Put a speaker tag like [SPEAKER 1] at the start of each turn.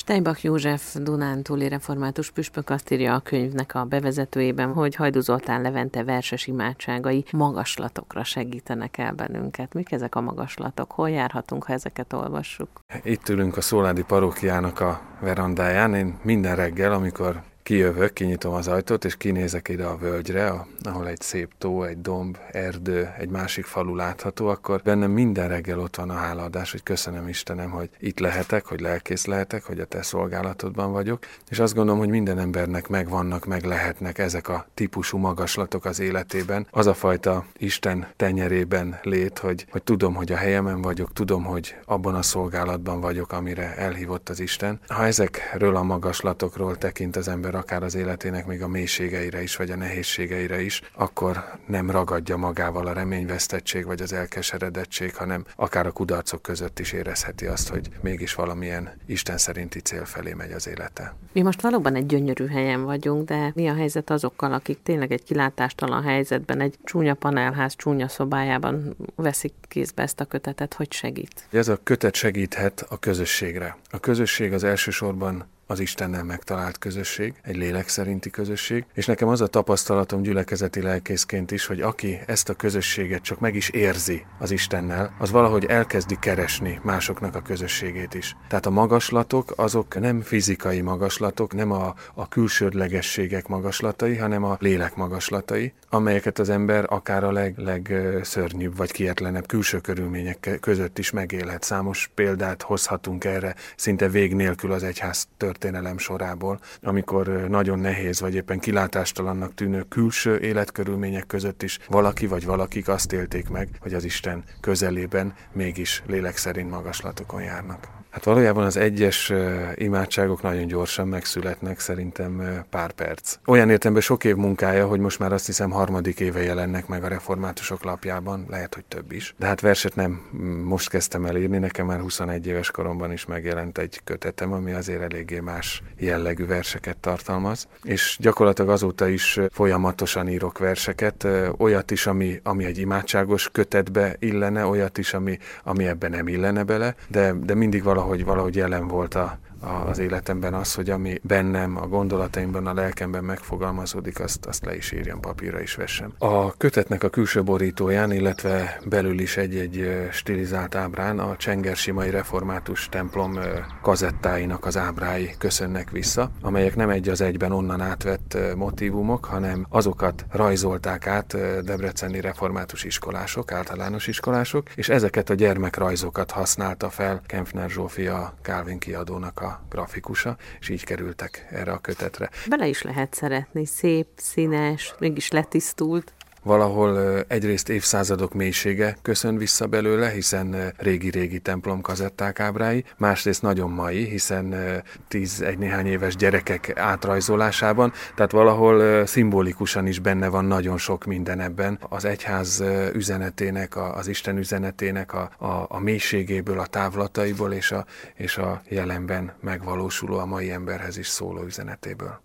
[SPEAKER 1] Steinbach József dunántúli református püspök azt írja a könyvnek a bevezetőjében, hogy Hajdú Zoltán Levente verses imádságai magaslatokra segítenek el bennünket. Mik ezek a magaslatok? Hol járhatunk, ha ezeket olvassuk?
[SPEAKER 2] Itt ülünk a Szóládi parókiának a verandáján. Én minden reggel, amikor kijövök, kinyitom az ajtót, és kinézek ide a völgyre, ahol egy szép tó, egy domb, erdő, egy másik falu látható, akkor bennem minden reggel ott van a hálaadás, hogy köszönöm Istenem, hogy itt lehetek, hogy lelkész lehetek, hogy a te szolgálatodban vagyok, és azt gondolom, hogy minden embernek megvannak, meg lehetnek ezek a típusú magaslatok az életében. Az a fajta Isten tenyerében lét, hogy tudom, hogy a helyemen vagyok, tudom, hogy abban a szolgálatban vagyok, amire elhívott az Isten. Ha ezekről a magaslatokról tekint az ember akár az életének még a mélységeire is, vagy a nehézségeire is, akkor nem ragadja magával a reményvesztettség, vagy az elkeseredettség, hanem akár a kudarcok között is érezheti azt, hogy mégis valamilyen Isten szerinti cél felé megy az élete.
[SPEAKER 1] Mi most valóban egy gyönyörű helyen vagyunk, de mi a helyzet azokkal, akik tényleg egy kilátástalan helyzetben, egy csúnya panelház csúnya szobájában veszik kézbe ezt a kötetet, hogy segít?
[SPEAKER 2] Ez a kötet segíthet a közösségre. A közösség az elsősorban az Istennel megtalált közösség, egy lélek szerinti közösség, és nekem az a tapasztalatom gyülekezeti lelkészként is, hogy aki ezt a közösséget csak meg is érzi az Istennel, az valahogy elkezdi keresni másoknak a közösségét is. Tehát a magaslatok azok nem fizikai magaslatok, nem a külsődlegességek magaslatai, hanem a lélek magaslatai, amelyeket az ember akár a legszörnyűbb vagy kietlenebb külső körülmények között is megélhet. Számos példát hozhatunk erre szinte vég nélkül az egyház történelem sorából, amikor nagyon nehéz vagy éppen kilátástalannak tűnő külső életkörülmények között is valaki vagy valakik azt élték meg, hogy az Isten közelében mégis lélek szerint magaslatokon járnak. Hát valójában az egyes imádságok nagyon gyorsan megszületnek, szerintem pár perc. Olyan értelemben sok év munkája, hogy most már azt hiszem 3. éve jelennek meg a reformátusok lapjában, lehet, hogy több is. De hát verset nem most kezdtem el írni, nekem már 21 éves koromban is megjelent egy kötetem, ami azért eléggé más jellegű verseket tartalmaz. És gyakorlatilag azóta is folyamatosan írok verseket, olyat is, ami egy imádságos kötetbe illene, olyat is, ami ebben nem illene bele, de mindig valahogy jelen volt az életemben az, hogy ami bennem, a gondolataimban, a lelkemben megfogalmazódik, azt le is írjam, papírra is vessem. A kötetnek a külső borítóján, illetve belül is egy stilizált ábrán a csengersimai református templom kazettáinak az ábrái köszönnek vissza, amelyek nem egy az egyben onnan átvett motívumok, hanem azokat rajzolták át debreceni református iskolások, általános iskolások, és ezeket a gyermekrajzokat használta fel Kempfner Zsófi, a Calvin kiadónak a grafikusa, és így kerültek erre a kötetre.
[SPEAKER 1] Bele is lehet szeretni, szép, színes, mégis letisztult.
[SPEAKER 2] Valahol egyrészt évszázadok mélysége köszön vissza belőle, hiszen régi-régi templom kazetták ábrái, másrészt nagyon mai, hiszen 10 néhány éves gyerekek átrajzolásában, tehát valahol szimbolikusan is benne van nagyon sok minden ebben. Az egyház üzenetének, az Isten üzenetének a mélységéből, a távlataiból és a jelenben megvalósuló, a mai emberhez is szóló üzenetéből.